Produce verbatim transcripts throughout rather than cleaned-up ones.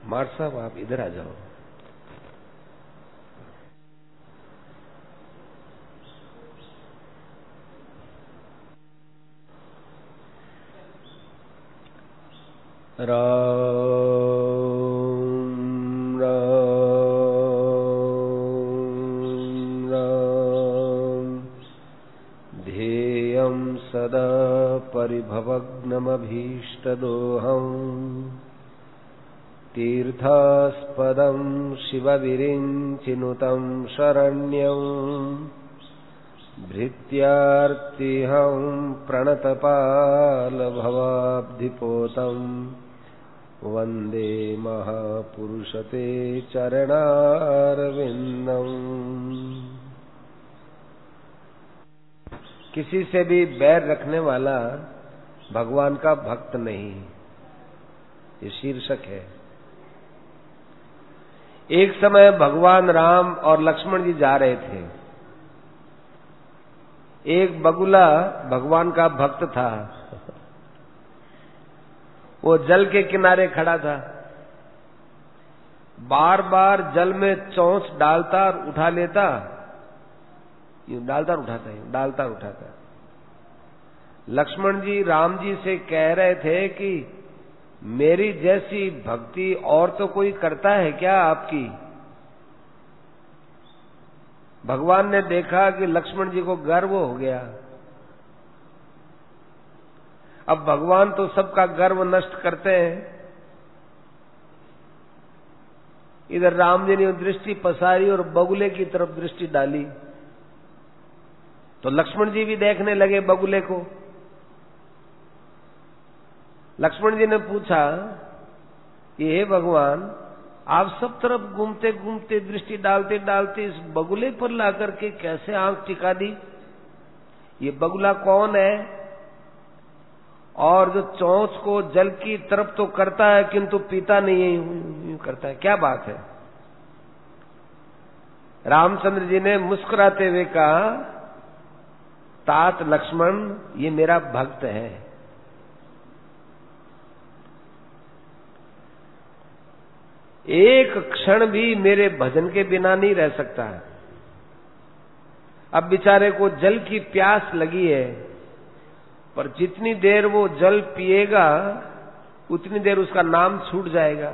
मार साहब आप इधर आ जाओ। राम राम राम ध्येयं सदा परिभवग्नमभीष्टदोहम् तीर्थास्पदं शिवविरिञ्चिनुतं शरण्यम् भृत्यार्तिहं प्रणतपालभवाब्धिपोतम् वन्दे महापुरुषते चरणारविन्दम्। किसी से भी बैर रखने वाला भगवान का भक्त नहीं, ये शीर्षक है। एक समय भगवान राम और लक्ष्मण जी जा रहे थे। एक बगुला भगवान का भक्त था, वो जल के किनारे खड़ा था, बार बार जल में चोंच डालता और उठा लेता, यूं डालता और उठाता, यूं डालता और उठाता। लक्ष्मण जी राम जी से कह रहे थे कि मेरी जैसी भक्ति और तो कोई करता है क्या आपकी? भगवान ने देखा कि लक्ष्मण जी को गर्व हो गया। अब भगवान तो सबका गर्व नष्ट करते हैं। इधर राम जी ने दृष्टि पसारी और बगुले की तरफ दृष्टि डाली, तो लक्ष्मण जी भी देखने लगे बगुले को। लक्ष्मण जी ने पूछा कि हे भगवान, आप सब तरफ घूमते घूमते दृष्टि डालते डालते इस बगुले पर लाकर के कैसे आंख टिका दी? ये बगुला कौन है? और जो चोंच को जल की तरफ तो करता है किंतु पीता नहीं है, यूं करता है, क्या बात है? रामचंद्र जी ने मुस्कुराते हुए कहा, तात लक्ष्मण, ये मेरा भक्त है। एक क्षण भी मेरे भजन के बिना नहीं रह सकता। अब बेचारे को जल की प्यास लगी है, पर जितनी देर वो जल पिएगा उतनी देर उसका नाम छूट जाएगा।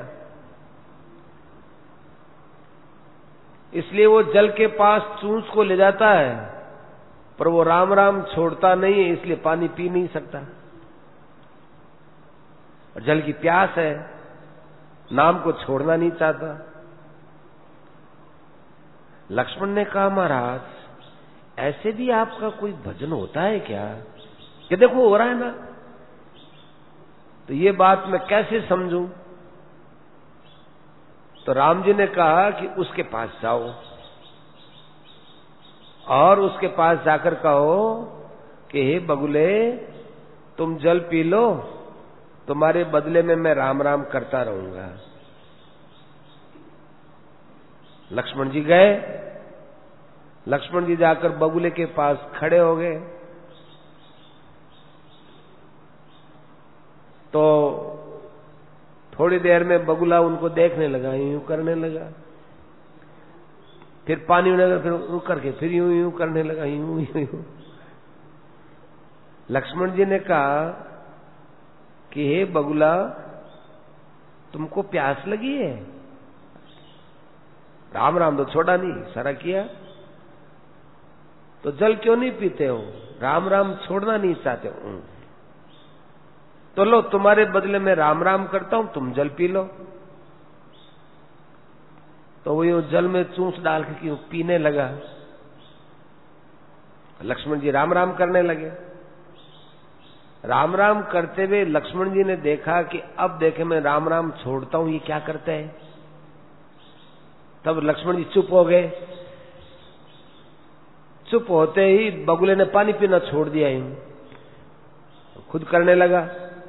इसलिए वो जल के पास चूंच को ले जाता है, पर वो राम राम छोड़ता नहीं है, इसलिए पानी पी नहीं सकता। और जल की प्यास है, नाम को छोड़ना नहीं चाहता। लक्ष्मण ने कहा, महाराज ऐसे भी आपका कोई भजन होता है क्या? कि देखो हो रहा है ना, तो ये बात मैं कैसे समझूं? तो राम जी ने कहा कि उसके पास जाओ और उसके पास जाकर कहो कि हे बगुले, तुम जल पी लो, तुम्हारे बदले में मैं राम राम करता रहूंगा। लक्ष्मण जी गए। लक्ष्मण जी जाकर बगुले के पास खड़े हो गए। तो थोड़ी देर में बगुला उनको देखने लगा, यूं करने लगा, फिर पानी में लगा, फिर रुक करके फिर यूं यूं करने लगा, यूं यूं यूं। लक्ष्मण जी ने कहा कि हे बगुला, तुमको प्यास लगी है? राम राम तो छोड़ा नहीं, सारा किया, तो जल क्यों नहीं पीते हो? राम राम छोड़ना नहीं चाहते हो? तो लो, तुम्हारे बदले में राम राम करता हूं, तुम जल पी लो। तो वो जल में चूंच डाल के क्यों पीने लगा। लक्ष्मण जी राम राम करने लगे। राम राम करते हुए लक्ष्मण जी ने देखा कि अब देखे मैं राम राम छोड़ता हूं, ये क्या करते हैं। तब लक्ष्मण जी चुप हो गए। चुप होते ही बगुले ने पानी पीना छोड़ दिया, ही खुद करने लगा।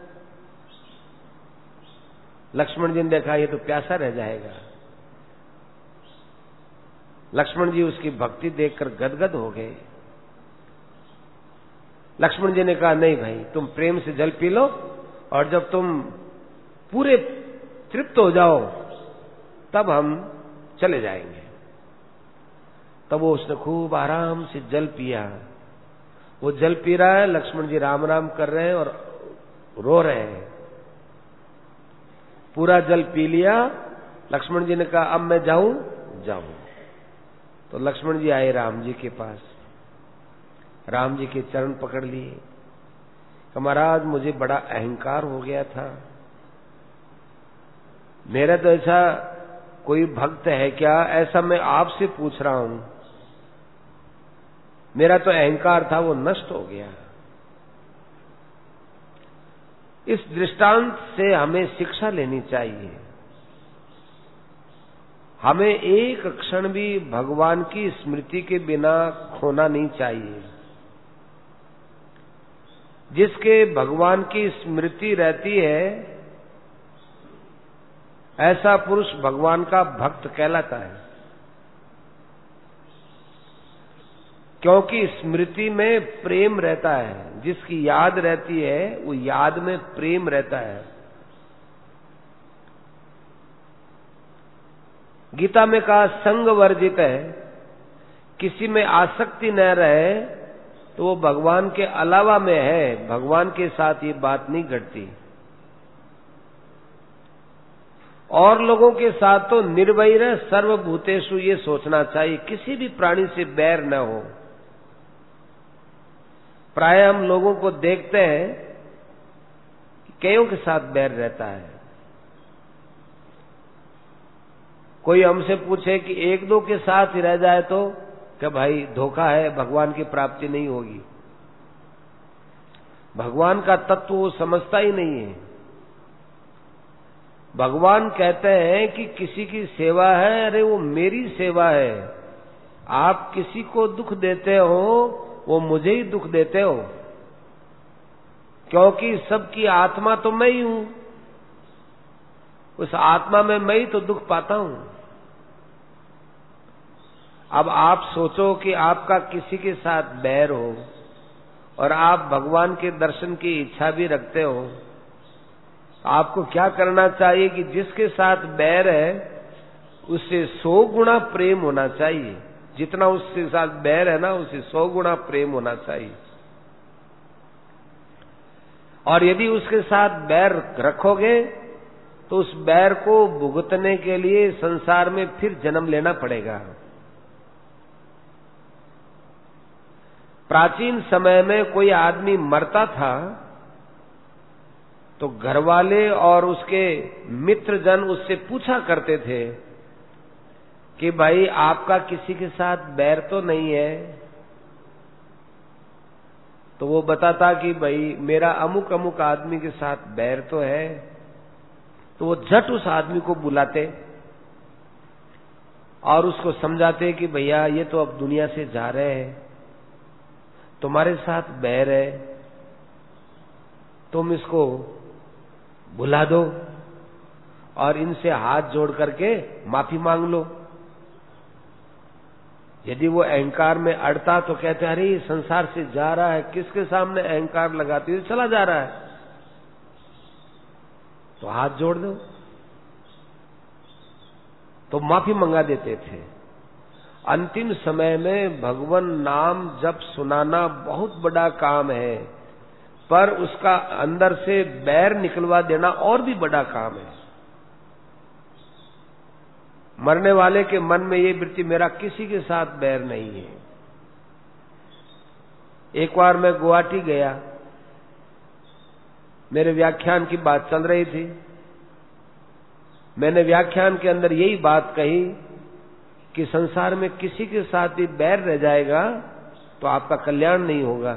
लक्ष्मण जी ने देखा ये तो प्यासा रह जाएगा। लक्ष्मण जी उसकी भक्ति देखकर गदगद हो गए। लक्ष्मण जी ने कहा, नहीं भाई, तुम प्रेम से जल पी लो, और जब तुम पूरे तृप्त हो जाओ तब हम चले जाएंगे। तब वो उसने खूब आराम से जल पिया। वो जल पी रहा है, लक्ष्मण जी राम राम कर रहे हैं और रो रहे हैं। पूरा जल पी लिया। लक्ष्मण जी ने कहा अब मैं जाऊं? जाऊं। तो लक्ष्मण जी आए राम जी के पास, राम जी के चरण पकड़ लिए कि महाराज मुझे बड़ा अहंकार हो गया था, मेरा तो ऐसा कोई भक्त है क्या, ऐसा मैं आपसे पूछ रहा हूं। मेरा तो अहंकार था वो नष्ट हो गया। इस दृष्टांत से हमें शिक्षा लेनी चाहिए। हमें एक क्षण भी भगवान की स्मृति के बिना खोना नहीं चाहिए। जिसके भगवान की स्मृति रहती है ऐसा पुरुष भगवान का भक्त कहलाता है, क्योंकि स्मृति में प्रेम रहता है। जिसकी याद रहती है वो याद में प्रेम रहता है। गीता में कहा संग वर्जित है, किसी में आसक्ति न रहे तो वो भगवान के अलावा में है, भगवान के साथ ये बात नहीं घटती। और लोगों के साथ तो निर्वैर सर्वभूतेषु ये सोचना चाहिए, किसी भी प्राणी से बैर न हो। प्राय हम लोगों को देखते हैं कि कईयों के साथ बैर रहता है। कोई हमसे पूछे कि एक दो के साथ ही रह जाए तो क्या भाई धोखा है, भगवान की प्राप्ति नहीं होगी। भगवान का तत्व वो समझता ही नहीं है। भगवान कहते हैं कि किसी की सेवा है, अरे वो मेरी सेवा है। आप किसी को दुख देते हो वो मुझे ही दुख देते हो, क्योंकि सबकी आत्मा तो मैं ही हूं। उस आत्मा में मैं ही तो दुख पाता हूं। अब आप सोचो कि आपका किसी के साथ बैर हो और आप भगवान के दर्शन की इच्छा भी रखते हो, आपको क्या करना चाहिए कि जिसके साथ बैर है उससे सौ गुना प्रेम होना चाहिए। जितना उसके साथ बैर है ना, उससे सौ गुना प्रेम होना चाहिए। और यदि उसके साथ बैर रखोगे तो उस बैर को भुगतने के लिए संसार में फिर जन्म लेना पड़ेगा। प्राचीन समय में कोई आदमी मरता था तो घरवाले और उसके मित्रजन उससे पूछा करते थे कि भाई आपका किसी के साथ बैर तो नहीं है। तो वो बताता कि भाई मेरा अमुक अमुक आदमी के साथ बैर तो है। तो वो झट उस आदमी को बुलाते और उसको समझाते कि भैया ये तो अब दुनिया से जा रहे हैं, तुम्हारे साथ बैर है, तुम इसको भुला दो और इनसे हाथ जोड़ करके माफी मांग लो। यदि वो अहंकार में अड़ता तो कहते अरे ये संसार से जा रहा है, किसके सामने अहंकार लगाते हुए चला जा रहा है, तो हाथ जोड़ दो। तो माफी मंगा देते थे। अंतिम समय में भगवान नाम जप सुनाना बहुत बड़ा काम है, पर उसका अंदर से बैर निकलवा देना और भी बड़ा काम है। मरने वाले के मन में ये वृत्ति मेरा किसी के साथ बैर नहीं है। एक बार मैं गुवाहाटी गया, मेरे व्याख्यान की बात चल रही थी। मैंने व्याख्यान के अंदर यही बात कही कि संसार में किसी के साथ भी बैर रह जाएगा तो आपका कल्याण नहीं होगा।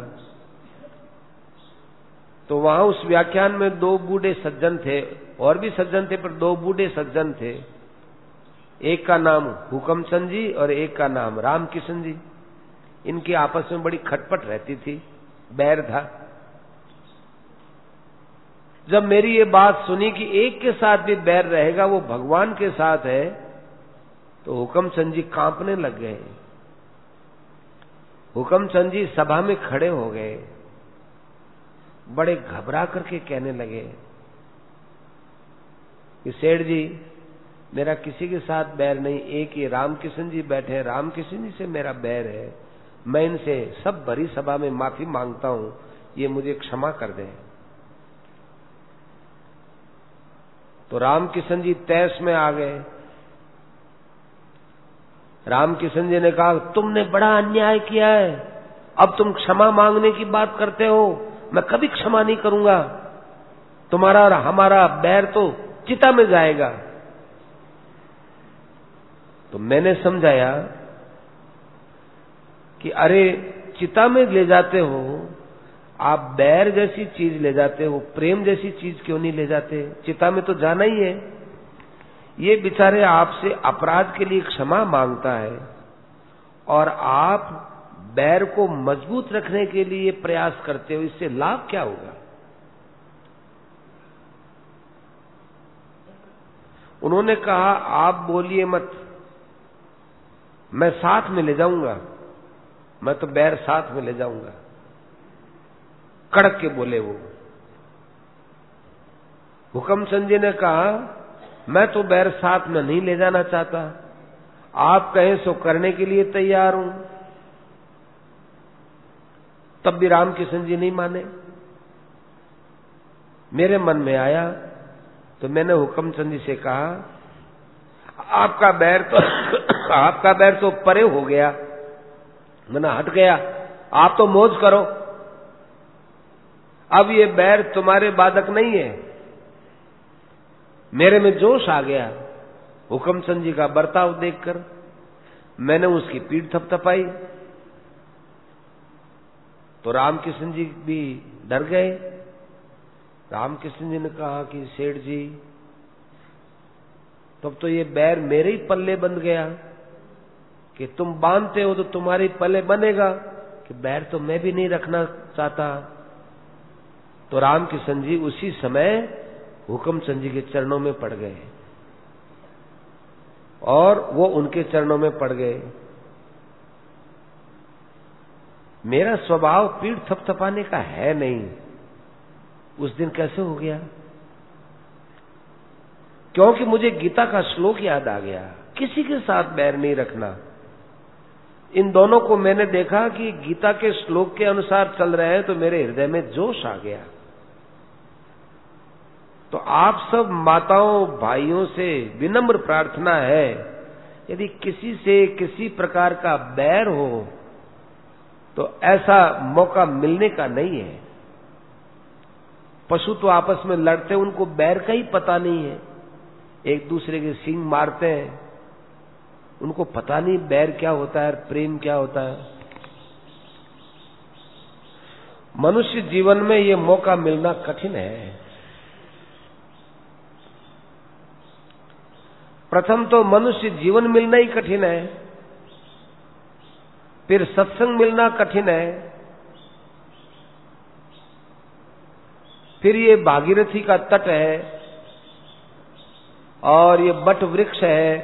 तो वहां उस व्याख्यान में दो बूढ़े सज्जन थे, और भी सज्जन थे पर दो बूढ़े सज्जन थे। एक का नाम हुकमचंद जी और एक का नाम रामकिशन जी। इनकी आपस में बड़ी खटपट रहती थी, बैर था। जब मेरी ये बात सुनी कि एक के साथ भी बैर रहेगा वो भगवान के साथ है, तो हुकमचंद जी कांपने लग गए। हुकमचंद जी सभा में खड़े हो गए, बड़े घबरा करके कहने लगे कि सेठ जी मेरा किसी के साथ बैर नहीं, एक ये रामकिशन जी बैठे हैं, रामकिशन जी से मेरा बैर है। मैं इनसे सब भरी सभा में माफी मांगता हूं, ये मुझे क्षमा कर दें। तो रामकिशन जी तैस में आ गए। रामकिशन जी ने कहा, तुमने बड़ा अन्याय किया है, अब तुम क्षमा मांगने की बात करते हो, मैं कभी क्षमा नहीं करूंगा, तुम्हारा और हमारा बैर तो चिता में जाएगा। तो मैंने समझाया कि अरे चिता में ले जाते हो, आप बैर जैसी चीज ले जाते हो, प्रेम जैसी चीज क्यों नहीं ले जाते? चिता में तो जाना ही है। ये बेचारे आपसे अपराध के लिए क्षमा मांगता है और आप बैर को मजबूत रखने के लिए प्रयास करते हो, इससे लाभ क्या होगा? उन्होंने कहा, आप बोलिए मत, मैं साथ में ले जाऊंगा, मैं तो बैर साथ में ले जाऊंगा। कड़क के बोले वो। हुकमचंद जी ने कहा, मैं तो बैर साथ में नहीं ले जाना चाहता, आप कहें सो करने के लिए तैयार हूं। तब भी रामकिशन जी नहीं माने। मेरे मन में आया तो मैंने हुकमचंद जी से कहा, आपका बैर तो आपका बैर तो परे हो गया, मैंने हट गया, आप तो मौज करो, अब ये बैर तुम्हारे बाधक नहीं है। मेरे में जोश आ गया हुकमचंद जी का बर्ताव देखकर। मैंने उसकी पीठ थपथपाई तो रामकिशन जी भी डर गए। रामकिशन जी ने कहा कि सेठ जी, तब तो ये बैर मेरे ही पल्ले बंध गया, कि तुम बांधते हो तो तुम्हारे पल्ले बनेगा, कि बैर तो मैं भी नहीं रखना चाहता। तो रामकिशन जी उसी समय हुकमचंद जी के चरणों में पड़ गए और वो उनके चरणों में पड़ गए। मेरा स्वभाव पीठ थपथपाने का है नहीं, उस दिन कैसे हो गया? क्योंकि मुझे गीता का श्लोक याद आ गया, किसी के साथ बैर नहीं रखना। इन दोनों को मैंने देखा कि गीता के श्लोक के अनुसार चल रहे हैं, तो मेरे हृदय में जोश आ गया। तो आप सब माताओं भाइयों से विनम्र प्रार्थना है, यदि किसी से किसी प्रकार का बैर हो तो ऐसा मौका मिलने का नहीं है। पशु तो आपस में लड़ते, उनको बैर का ही पता नहीं है, एक दूसरे के सींग मारते हैं, उनको पता नहीं बैर क्या होता है, प्रेम क्या होता है। मनुष्य जीवन में ये मौका मिलना कठिन है। प्रथम तो मनुष्य जीवन मिलना ही कठिन है, फिर सत्संग मिलना कठिन है, फिर ये भागीरथी का तट है और ये बट वृक्ष है,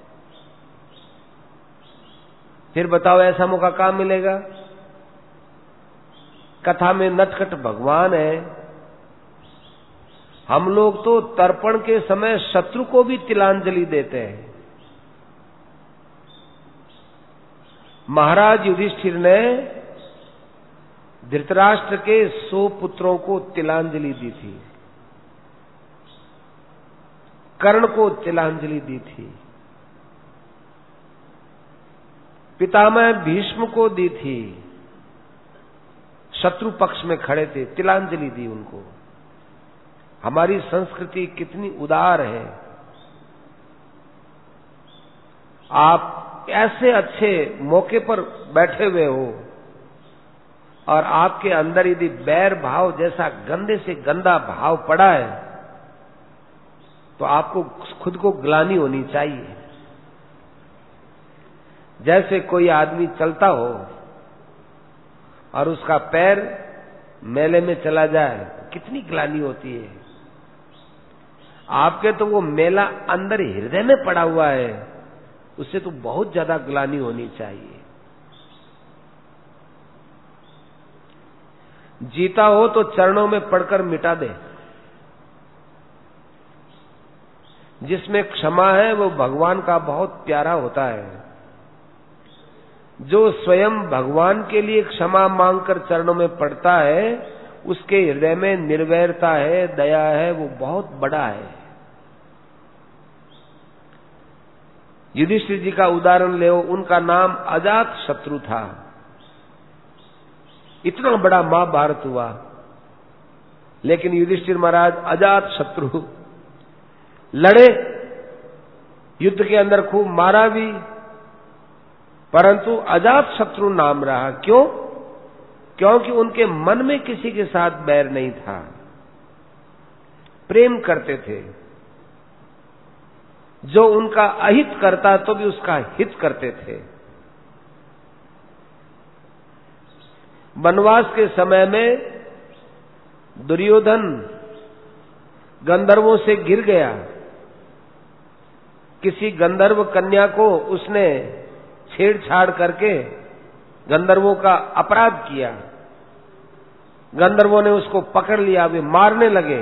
फिर बताओ ऐसा मौका कहां मिलेगा? कथा में नटखट भगवान है। हम लोग तो तर्पण के समय शत्रु को भी तिलांजलि देते हैं। महाराज युधिष्ठिर ने धृतराष्ट्र के सौ पुत्रों को तिलांजलि दी थी, कर्ण को तिलांजलि दी थी, पितामह भीष्म को दी थी, शत्रु पक्ष में खड़े थे, तिलांजलि दी उनको। हमारी संस्कृति कितनी उदार है। आप ऐसे अच्छे मौके पर बैठे हुए हो और आपके अंदर यदि बैर भाव जैसा गंदे से गंदा भाव पड़ा है तो आपको खुद को ग्लानि होनी चाहिए। जैसे कोई आदमी चलता हो और उसका पैर मेले में चला जाए, कितनी ग्लानि होती है। आपके तो वो मेला अंदर हृदय में पड़ा हुआ है, उससे तो बहुत ज्यादा ग्लानि होनी चाहिए। जीता हो तो चरणों में पड़कर मिटा दे, जिसमें क्षमा है वो भगवान का बहुत प्यारा होता है। जो स्वयं भगवान के लिए क्षमा मांगकर चरणों में पड़ता है, उसके हृदय में निर्वैरता है, दया है, वो बहुत बड़ा है। युधिष्ठिर जी का उदाहरण ले, उनका नाम अजात शत्रु था। इतना बड़ा महाभारत हुआ, लेकिन युधिष्ठिर महाराज अजात शत्रु लड़े, युद्ध के अंदर खूब मारा भी, परंतु अजात शत्रु नाम रहा। क्यों? क्योंकि उनके मन में किसी के साथ बैर नहीं था, प्रेम करते थे। जो उनका अहित करता तो भी उसका हित करते थे। वनवास के समय में दुर्योधन गंधर्वों से गिर गया। किसी गंधर्व कन्या को उसने छेड़छाड़ करके गंधर्वों का अपराध किया। गंधर्वों ने उसको पकड़ लिया, वे मारने लगे।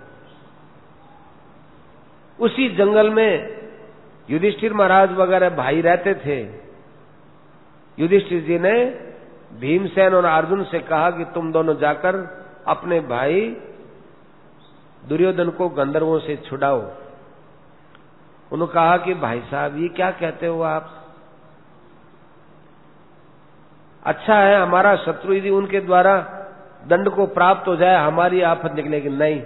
उसी जंगल में युधिष्ठिर महाराज वगैरह भाई रहते थे। युधिष्ठिर जी ने भीमसेन और अर्जुन से कहा कि तुम दोनों जाकर अपने भाई दुर्योधन को गंधर्वों से छुड़ाओ। उन्होंने कहा कि भाई साहब ये क्या कहते हो आप? अच्छा है हमारा शत्रु यदि उनके द्वारा दंड को प्राप्त हो जाए, हमारी आफत निकलेगी। नहीं,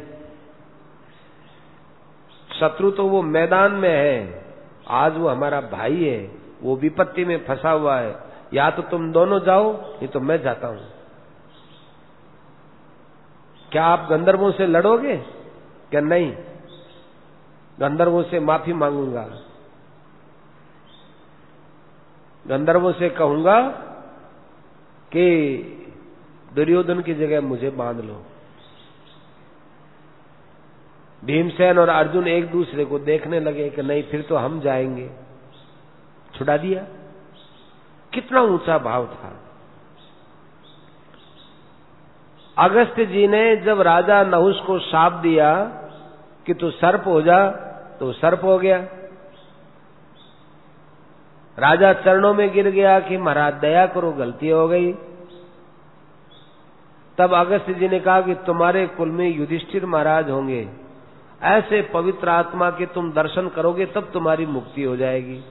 शत्रु तो वो मैदान में है, आज वो हमारा भाई है, वो विपत्ति में फंसा हुआ है। या तो तुम दोनों जाओ, नहीं तो मैं जाता हूं। क्या आप गंधर्वों से लड़ोगे? क्या नहीं, गंधर्वों से माफी मांगूंगा, गंधर्वों से कहूंगा कि दुर्योधन की जगह मुझे बांध लो। भीमसेन और अर्जुन एक दूसरे को देखने लगे कि नहीं, फिर तो हम जाएंगे। छुड़ा दिया। कितना ऊंचा भाव था। अगस्त्य जी ने जब राजा नहुष को शाप दिया कि तू सर्प हो जा, तो सर्प हो गया। राजा चरणों में गिर गया कि महाराज दया करो, गलती हो गई। तब अगस्त्य जी ने कहा कि तुम्हारे कुल में युधिष्ठिर महाराज होंगे, ऐसे पवित्र आत्मा के तुम दर्शन करोगे तब तुम्हारी मुक्ति हो जाएगी।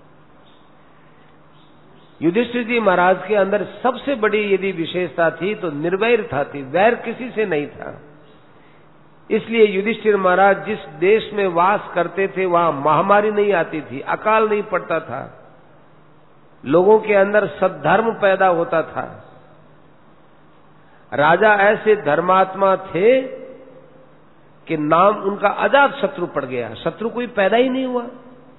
युधिष्ठिर जी महाराज के अंदर सबसे बड़ी यदि विशेषता थी तो निर्वैरता थी, वैर किसी से नहीं था। इसलिए युधिष्ठिर महाराज जिस देश में वास करते थे वहां महामारी नहीं आती थी, अकाल नहीं पड़ता था, लोगों के अंदर सद्धर्म पैदा होता था। राजा ऐसे धर्मात्मा थे कि नाम उनका अजात शत्रु पड़ गया। शत्रु कोई पैदा ही नहीं हुआ।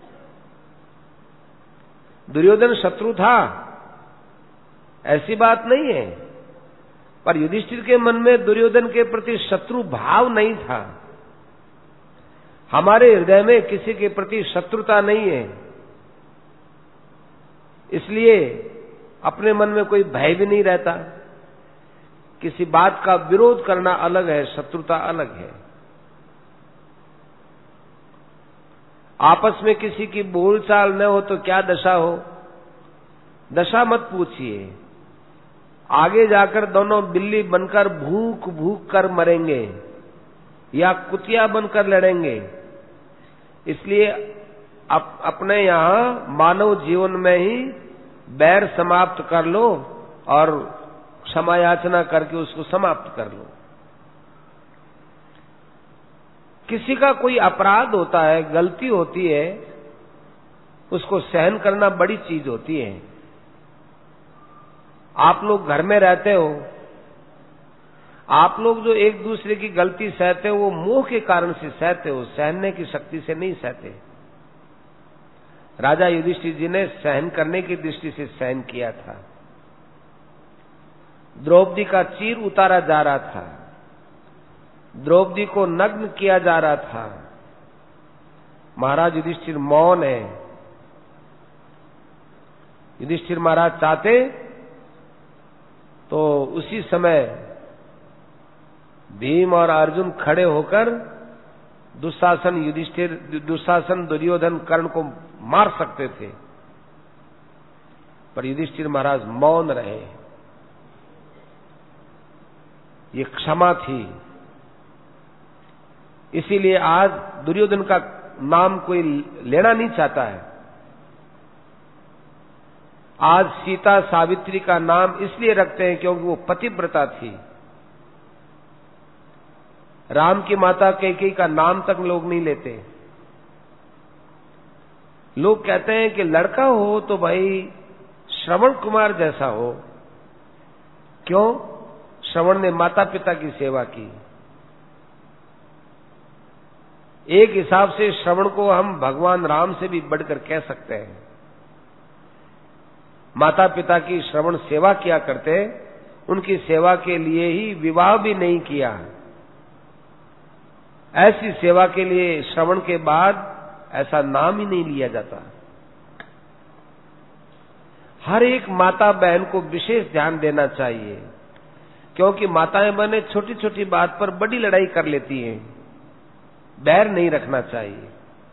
दुर्योधन शत्रु था, ऐसी बात नहीं है, पर युधिष्ठिर के मन में दुर्योधन के प्रति शत्रु भाव नहीं था। हमारे हृदय में किसी के प्रति शत्रुता नहीं है, इसलिए अपने मन में कोई भय भी नहीं रहता। किसी बात का विरोध करना अलग है, शत्रुता अलग है। आपस में किसी की बोलचाल न हो तो क्या दशा हो, दशा मत पूछिए। आगे जाकर दोनों बिल्ली बनकर भूख भूख कर मरेंगे या कुतिया बनकर लड़ेंगे। इसलिए अप, अपने यहां मानव जीवन में ही बैर समाप्त कर लो और क्षमा याचना करके उसको समाप्त कर लो। किसी का कोई अपराध होता है, गलती होती है, उसको सहन करना बड़ी चीज होती है। आप लोग घर में रहते हो, आप लोग जो एक दूसरे की गलती सहते हो वो मोह के कारण से सहते हो, सहने की शक्ति से नहीं सहते। राजा युधिष्ठिर जी ने सहन करने की दृष्टि से सहन किया था। द्रौपदी का चीर उतारा जा रहा था, द्रौपदी को नग्न किया जा रहा था, महाराज युधिष्ठिर मौन है। युधिष्ठिर महाराज चाहते तो उसी समय भीम और अर्जुन खड़े होकर दुशासन युधिष्ठिर, दुशासन दुर्योधन कर्ण को मार सकते थे, पर युधिष्ठिर महाराज मौन रहे। ये क्षमा थी। इसीलिए आज दुर्योधन का नाम कोई लेना नहीं चाहता है। आज सीता सावित्री का नाम इसलिए रखते हैं क्योंकि वो पतिव्रता थी। राम की माता कैकेयी का नाम तक लोग नहीं लेते। लोग कहते हैं कि लड़का हो तो भाई श्रवण कुमार जैसा हो। क्यों? श्रवण ने माता पिता की सेवा की। एक हिसाब से श्रवण को हम भगवान राम से भी बढ़कर कह सकते हैं। माता पिता की श्रवण सेवा किया करते, उनकी सेवा के लिए ही विवाह भी नहीं किया। ऐसी सेवा के लिए श्रवण के बाद ऐसा नाम ही नहीं लिया जाता। हर एक माता बहन को विशेष ध्यान देना चाहिए, क्योंकि माताएं बहनें छोटी छोटी बात पर बड़ी लड़ाई कर लेती हैं। बैर नहीं रखना चाहिए।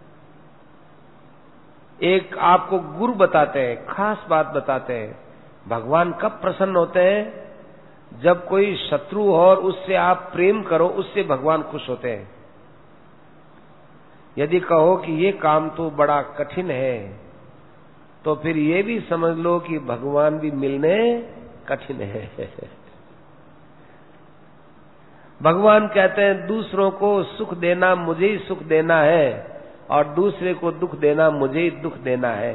एक आपको गुरु बताते हैं, खास बात बताते हैं, भगवान कब प्रसन्न होते हैं? जब कोई शत्रु हो और उससे आप प्रेम करो, उससे भगवान खुश होते हैं। यदि कहो कि ये काम तो बड़ा कठिन है, तो फिर ये भी समझ लो कि भगवान भी मिलने कठिन है। भगवान कहते हैं दूसरों को सुख देना मुझे ही सुख देना है, और दूसरे को दुख देना मुझे ही दुख देना है।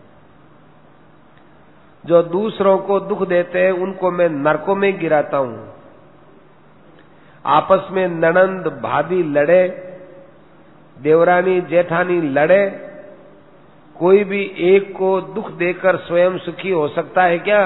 जो दूसरों को दुख देते हैं उनको मैं नरकों में गिराता हूं। आपस में ननंद भाभी लड़े, देवरानी जेठानी लड़े, कोई भी एक को दुख देकर स्वयं सुखी हो सकता है क्या?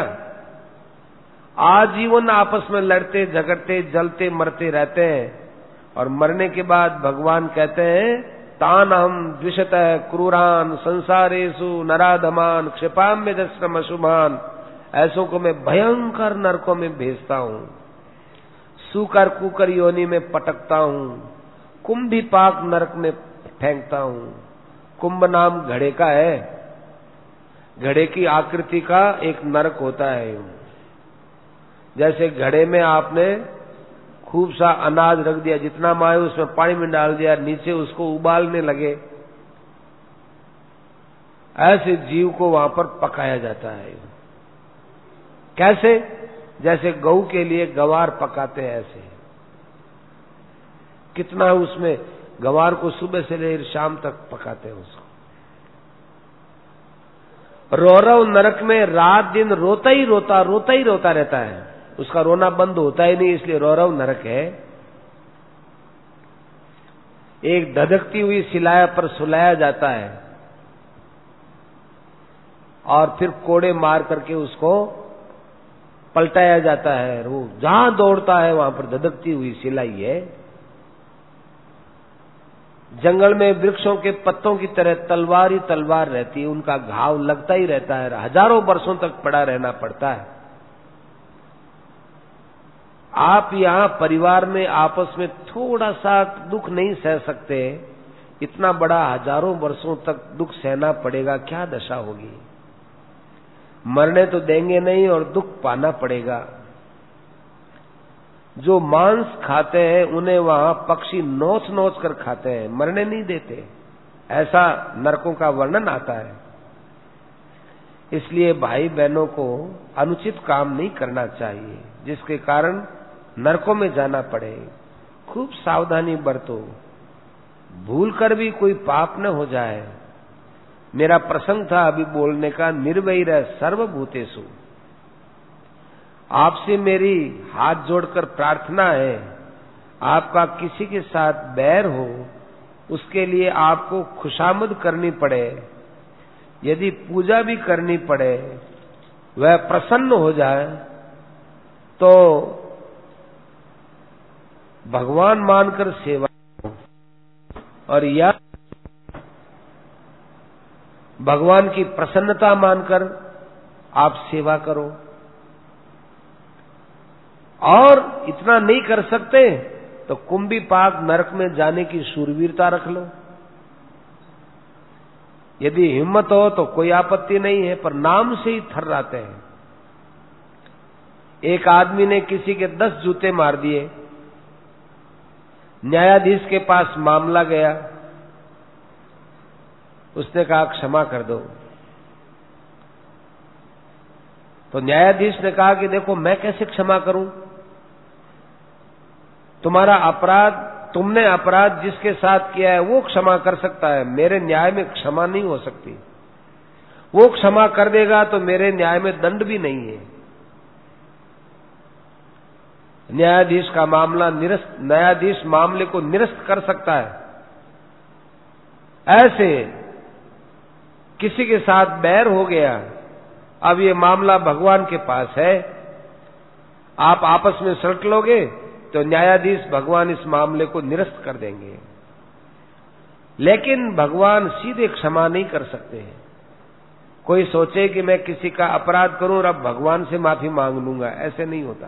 आजीवन आपस में लड़ते झगड़ते जलते मरते रहते हैं, और मरने के बाद भगवान कहते हैं तान हम द्विषतः क्रूरान संसारेषु नराधमान क्षिपाम्य दस्रम अशुभान। ऐसों को मैं भयंकर नरकों में भेजता हूं, सूकर कुकर योनि में पटकता हूं, कुंभी पाक नरक में फेंकता हूं। कुंभ नाम घड़े का है। घड़े की आकृति का एक नरक होता है। जैसे घड़े में आपने खूब सा अनाज रख दिया, जितना माए उसमें पानी में डाल दिया, नीचे उसको उबालने लगे, ऐसे जीव को वहां पर पकाया जाता है। कैसे? जैसे गऊ के लिए गवार पकाते हैं, ऐसे। कितना उसमें गवार को सुबह से लेकर शाम तक पकाते हैं उसको। रौरव नरक में रात दिन रोता ही रोता रोता ही रोता रहता है, उसका रोना बंद होता ही नहीं, इसलिए रौरव नरक है। एक धधकती हुई सिलाया पर सुलाया जाता है, और फिर कोड़े मार करके उसको पलटाया जाता है। वो जहां दौड़ता है वहां पर धधकती हुई सिलाई है। जंगल में वृक्षों के पत्तों की तरह तलवार ही तलवार रहती है, उनका घाव लगता ही रहता है, हजारों वर्षों तक पड़ा रहना पड़ता है। आप यहां परिवार में आपस में थोड़ा सा दुख नहीं सह सकते, इतना बड़ा हजारों वर्षों तक दुख सहना पड़ेगा, क्या दशा होगी। मरने तो देंगे नहीं और दुख पाना पड़ेगा। जो मांस खाते हैं उन्हें वहां पक्षी नोच नोच कर खाते हैं, मरने नहीं देते, ऐसा नरकों का वर्णन आता है। इसलिए भाई बहनों को अनुचित काम नहीं करना चाहिए, जिसके कारण नरकों में जाना पड़े। खूब सावधानी बरतो, भूल कर भी कोई पाप न हो जाए। मेरा प्रसंग था अभी बोलने का, निर्वैर सर्वभूतेषु। आपसे मेरी हाथ जोड़कर प्रार्थना है, आपका किसी के साथ बैर हो, उसके लिए आपको खुशामद करनी पड़े, यदि पूजा भी करनी पड़े, वह प्रसन्न हो जाए तो भगवान मानकर सेवा, और या भगवान की प्रसन्नता मानकर आप सेवा करो। और इतना नहीं कर सकते तो कुंभी पाक नरक में जाने की शूरवीरता रख लो। यदि हिम्मत हो तो कोई आपत्ति नहीं है, पर नाम से ही थर्राते हैं। एक आदमी ने किसी के दस जूते मार दिए, न्यायाधीश के पास मामला गया, उसने कहा क्षमा कर दो। तो न्यायाधीश ने कहा कि देखो मैं कैसे क्षमा करूं, तुम्हारा अपराध, तुमने अपराध जिसके साथ किया है वो क्षमा कर सकता है, मेरे न्याय में क्षमा नहीं हो सकती। वो क्षमा कर देगा तो मेरे न्याय में दंड भी नहीं है। न्यायाधीश का मामला निरस्त, न्यायाधीश मामले को निरस्त कर सकता है। ऐसे किसी के साथ बैर हो गया, अब ये मामला भगवान के पास है, आप आपस में सलट लोगे तो न्यायाधीश भगवान इस मामले को निरस्त कर देंगे। लेकिन भगवान सीधे क्षमा नहीं कर सकते हैं। कोई सोचे कि मैं किसी का अपराध करूं और अब भगवान से माफी मांग लूंगा, ऐसे नहीं होता।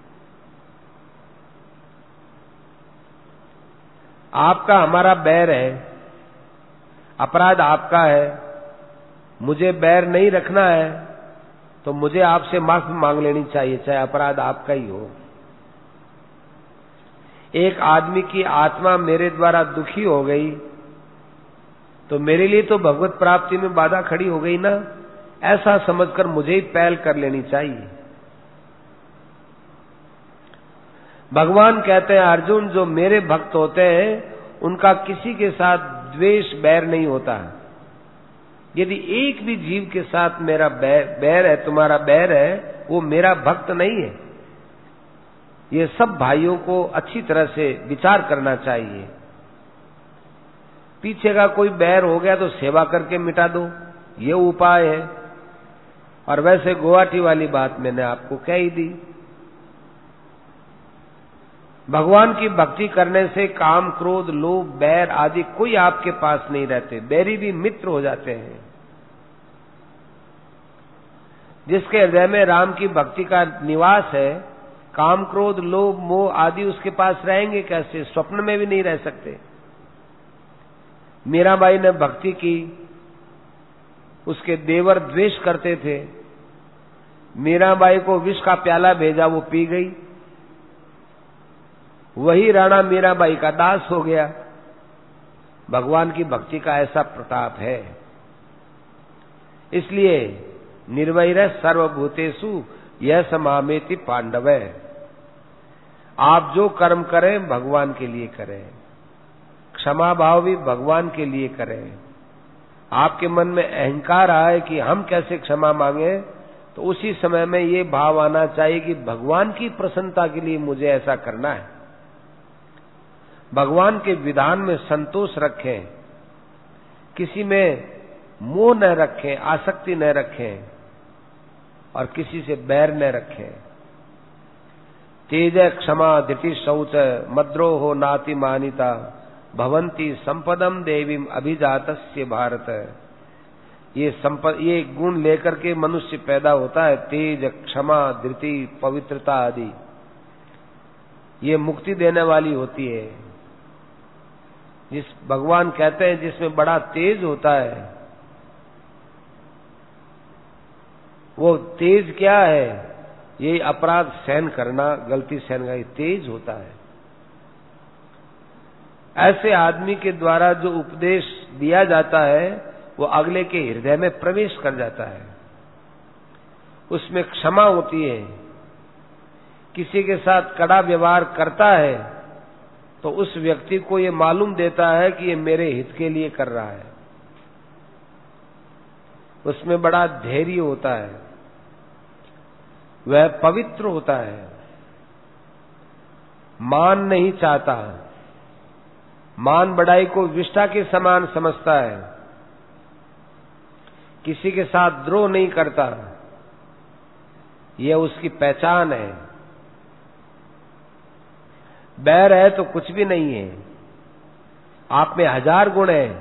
आपका हमारा बैर है, अपराध आपका है, मुझे बैर नहीं रखना है तो मुझे आपसे माफी मांग लेनी चाहिए, चाहे अपराध आपका ही हो। एक आदमी की आत्मा मेरे द्वारा दुखी हो गई तो मेरे लिए तो भगवत प्राप्ति में बाधा खड़ी हो गई ना, ऐसा समझकर मुझे ही पहल कर लेनी चाहिए। भगवान कहते हैं अर्जुन, जो मेरे भक्त होते हैं उनका किसी के साथ द्वेष बैर नहीं होता। यदि एक भी जीव के साथ मेरा बैर है, तुम्हारा बैर है, वो मेरा भक्त नहीं है। ये सब भाइयों को अच्छी तरह से विचार करना चाहिए। पीछे का कोई बैर हो गया तो सेवा करके मिटा दो, ये उपाय है। और वैसे गुवाहाटी वाली बात मैंने आपको कह ही दी। भगवान की भक्ति करने से काम, क्रोध, लोभ, बैर आदि कोई आपके पास नहीं रहते, बैरी भी मित्र हो जाते हैं। जिसके हृदय में राम की भक्ति का निवास है, काम, क्रोध, लोभ, मोह आदि उसके पास रहेंगे कैसे? स्वप्न में भी नहीं रह सकते। मीराबाई ने भक्ति की, उसके देवर द्वेष करते थे, मीराबाई को विष का प्याला भेजा, वो पी गई, वही राणा मीराबाई का दास हो गया। भगवान की भक्ति का ऐसा प्रताप है। इसलिए निर्वैर सर्वभूतेषु यह समामेति पांडव। आप जो कर्म करें भगवान के लिए करें, क्षमा भाव भी भगवान के लिए करें। आपके मन में अहंकार आए कि हम कैसे क्षमा मांगे, तो उसी समय में ये भाव आना चाहिए कि भगवान की प्रसन्नता के लिए मुझे ऐसा करना है। भगवान के विधान में संतोष रखें, किसी में मोह न रखें, आसक्ति न रखें और किसी से बैर न रखें। तेज क्षमा धृति शौच मद्रोहो नाति मानिता भवंती संपदम देवीम अभिजातस्य भारत। ये संपद, ये गुण लेकर के मनुष्य पैदा होता है, तेज, क्षमा, धृति, पवित्रता आदि। ये मुक्ति देने वाली होती है। जिस भगवान कहते हैं जिसमें बड़ा तेज होता है, वो तेज क्या है? ये अपराध सहन करना, गलती सहन करना, तेज होता है। ऐसे आदमी के द्वारा जो उपदेश दिया जाता है वो अगले के हृदय में प्रवेश कर जाता है। उसमें क्षमा होती है। किसी के साथ कड़ा व्यवहार करता है तो उस व्यक्ति को ये मालूम देता है कि ये मेरे हित के लिए कर रहा है। उसमें बड़ा धैर्य होता है, वह पवित्र होता है, मान नहीं चाहता, मान बढ़ाई को विष्ठा के समान समझता है, किसी के साथ द्रोह नहीं करता, यह उसकी पहचान है। बैर है तो कुछ भी नहीं है, आप में हजार गुण है,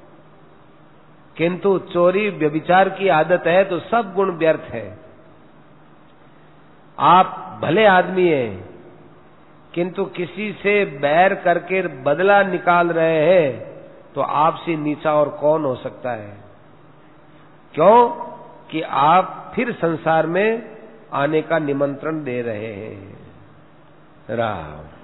किंतु चोरी व्यभिचार की आदत है तो सब गुण व्यर्थ है। आप भले आदमी हैं किंतु किसी से बैर करके बदला निकाल रहे हैं तो आपसे नीचा और कौन हो सकता है? क्यों कि आप फिर संसार में आने का निमंत्रण दे रहे हैं। राम।